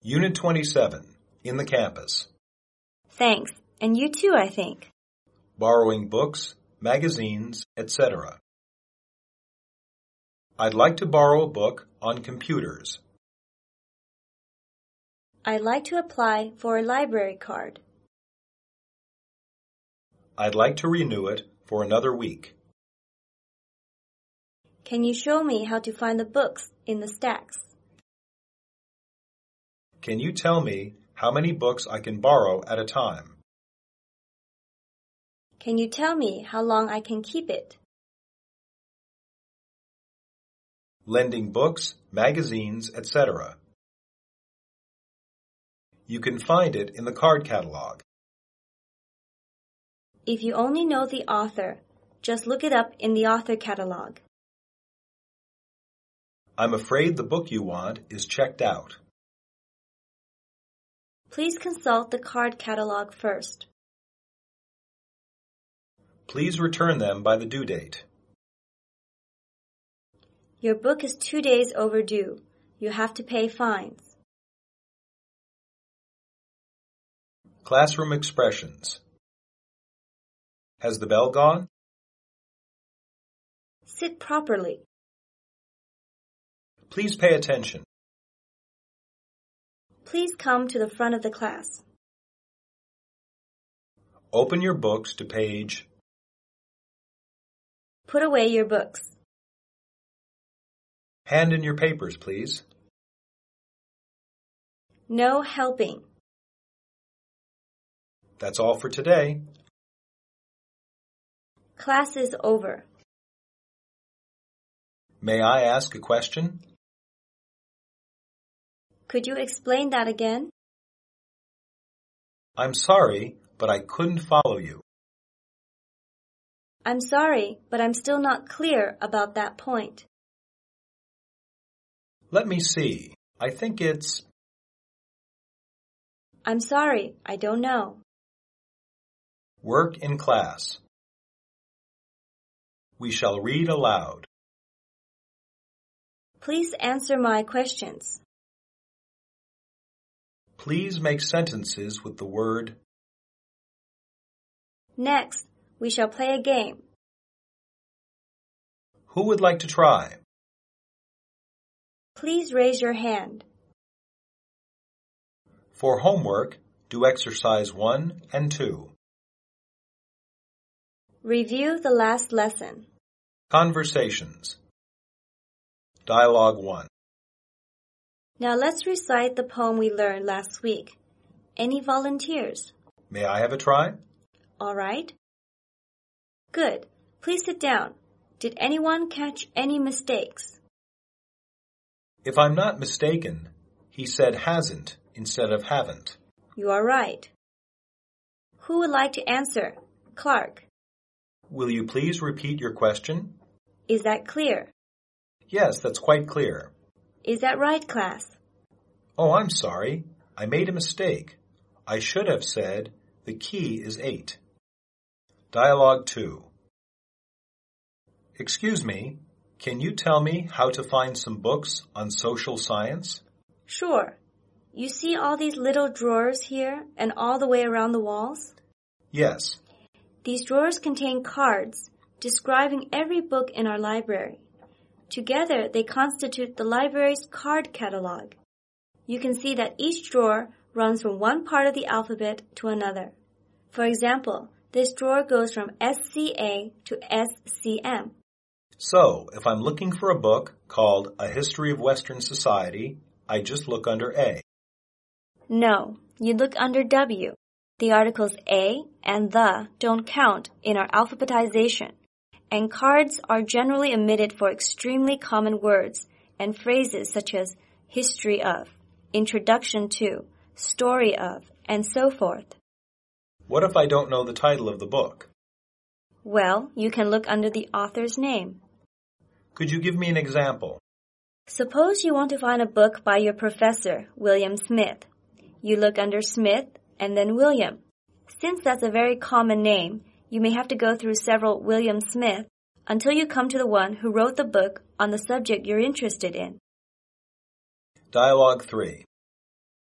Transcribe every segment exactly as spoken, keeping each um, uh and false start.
Unit twenty-seven, in the campus. Thanks. And you too, I think. Borrowing books, magazines, et cetera. I'd like to borrow a book on computers. I'd like to apply for a library card. I'd like to renew it for another week. Can you show me how to find the books in the stacks? Can you tell me how many books I can borrow at a time? Can you tell me how long I can keep it? Lending books, magazines, et cetera. You can find it in the card catalog. If you only know the author, just look it up in the author catalog. I'm afraid the book you want is checked out. Please consult the card catalog first. Please return them by the due date. Your book is two days overdue. You have to pay fines. Classroom expressions. Has the bell gone? Sit properly. Please pay attention. Please come to the front of the class. Open your books to page. Put away your books. Hand in your papers, please. No helping. That's all for today. Class is over. May I ask a question? Could you explain that again? I'm sorry, but I couldn't follow you. I'm sorry, but I'm still not clear about that point. Let me see. I think it's... I'm sorry, I don't know. Work in class. We shall read aloud. Please answer my questions. Please make sentences with the word. Next, we shall play a game. Who would like to try? Please raise your hand. For homework, do exercise one and two. Review the last lesson. Conversations. Dialogue one. Now let's recite the poem we learned last week. Any volunteers? May I have a try? All right. Good. Please sit down. Did anyone catch any mistakes? If I'm not mistaken, he said hasn't instead of haven't. You are right. Who would like to answer? Clark. Will you please repeat your question? Is that clear? Yes, that's quite clear. Is that right, class? Oh, I'm sorry. I made a mistake. I should have said the key is eight. Dialogue two. Excuse me, can you tell me how to find some books on social science? Sure. You see all these little drawers here and all the way around the walls? Yes. These drawers contain cards describing every book in our library. Together, they constitute the library's card catalog. You can see that each drawer runs from one part of the alphabet to another. For example, this drawer goes from S C A to S C M. So, if I'm looking for a book called A History of Western Society, I just look under A. No, you look under W. The articles A and the don't count in our alphabetization, and cards are generally omitted for extremely common words and phrases such as history of, introduction to, story of, and so forth. What if I don't know the title of the book? Well, you can look under the author's name. Could you give me an example? Suppose you want to find a book by your professor, William Smith. You look under Smith and then William. Since that's a very common name, you may have to go through several William Smith until you come to the one who wrote the book on the subject you're interested in. Dialogue three.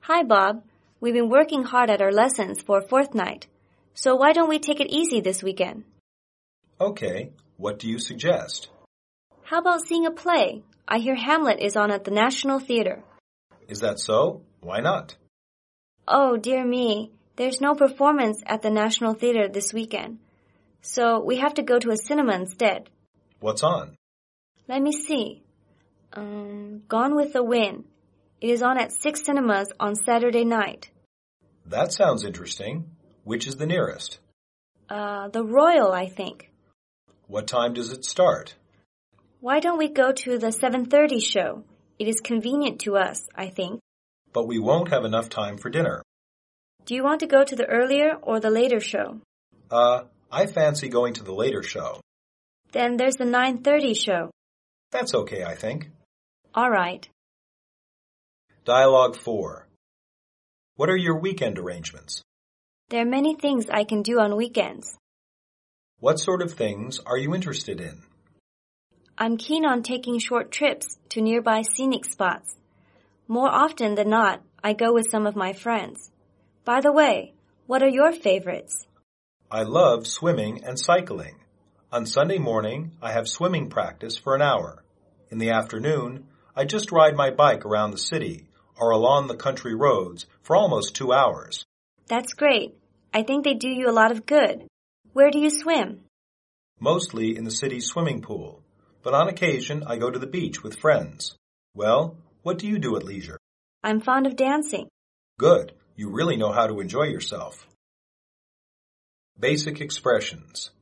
Hi, Bob. We've been working hard at our lessons for a fortnight. So why don't we take it easy this weekend? Okay, what do you suggest? How about seeing a play? I hear Hamlet is on at the National Theater. Is that so? Why not? Oh, dear me. There's no performance at the National Theater this weekend. So we have to go to a cinema instead. What's on? Let me see. Um, Gone with the Wind. It is on at six cinemas on Saturday night. That sounds interesting. Which is the nearest? Uh, the Royal, I think. What time does it start? Why don't we go to the seven thirty show? It is convenient to us, I think. But we won't have enough time for dinner. Do you want to go to the earlier or the later show? Uh, I fancy going to the later show. Then there's the nine thirty show. That's okay, I think. All right. Dialogue four. What are your weekend arrangements? There are many things I can do on weekends. What sort of things are you interested in? I'm keen on taking short trips to nearby scenic spots. More often than not, I go with some of my friends. By the way, what are your favorites? I love swimming and cycling. On Sunday morning, I have swimming practice for an hour. In the afternoon, I just ride my bike around the city or along the country roads for almost two hours. That's great. I think they do you a lot of good. Where do you swim? Mostly in the city's swimming pool, but on occasion I go to the beach with friends. Well, what do you do at leisure? I'm fond of dancing. Good. You really know how to enjoy yourself. Basic expressions.